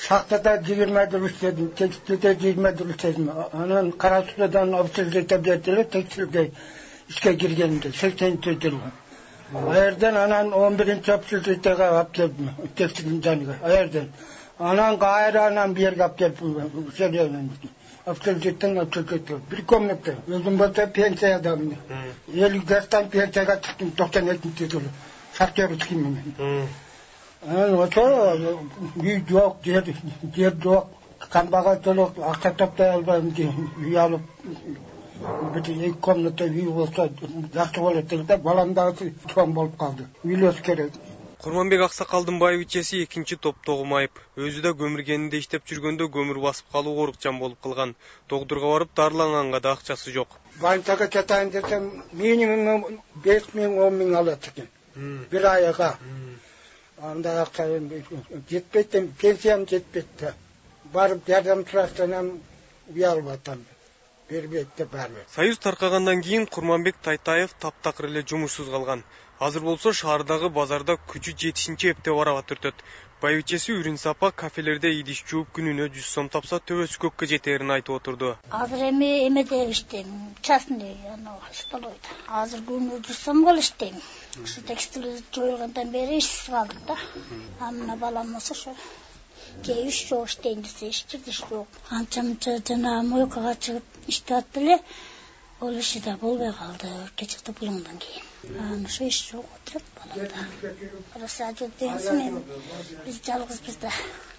Şahtada 20 yıl işledim, tekstilde 20 yıl işledim. Anan Karasu'dan ofisizlikte verdiler, tekstilde işe girgenimde, 84 yıl. Ayardan anan 11. ofisizlikte kapıp geldim, tekstilin canıga, ayardan. Anan gayrı anan bir yer kapıp geldim, söyleyemem. Ofisizlikten ofisizlikte, bir komnette, özüm bolsa pensiya adamım. 50 yaştan pensiyaga çıktım, 92 yıl. Şartları çıkayım ben. Oto yok, yer yok, kambag'al yok, akça toptay almayman dedim, uy alıp, bir iki komnata uy bolsa yaxshi bo'ladi dedi, balam dagı tugan bo'lib qoldi. Uylos kerak. Kurmanbek Аксакалдын байбичеси экинчи топтогу майып. Өзү да көмүргенинде иштеп жүргөндө көмүр басып калуу корукчан болуп калган. Доктурга барып дарыланганга да акчасы жок. Банкага жатайын десем, минимум 5 миң, 10 миң алат экен. Bir ayga. Anda akçayım жетпейді, пенсиям жетпейді. Барып жардам сұрастан уялбатам. Бербейді бәрі. Союз таркагандан кийин Курманбек Тайтаев таптакыр эле жумушсуз калган. Азыр болсо шаардагы базарда күчү жетишинчи эпте барабат өртөт. Байбичеси Үрүн Сапа кафелерде идиш жууп күнүнө 100 сом тапса төбөсү көккө жетерин айтып отурду. Азыр эмеде иштейм, частный столовойда. Азыр күнүнө 100 сом кылып иштейм. Şu tekstil joyulgandan beri işsiz kaldık da. Anna balam olsa şu. Iş yok işteyin dese iş yok. Ançamca cana moykaga çıkıp işte attı. Ol işi de bolbay kaldı. Keçikti bulundan keyin. Ana şu iş yok oturup balamda. Arası acı değilsin. Biz yalğız bizde.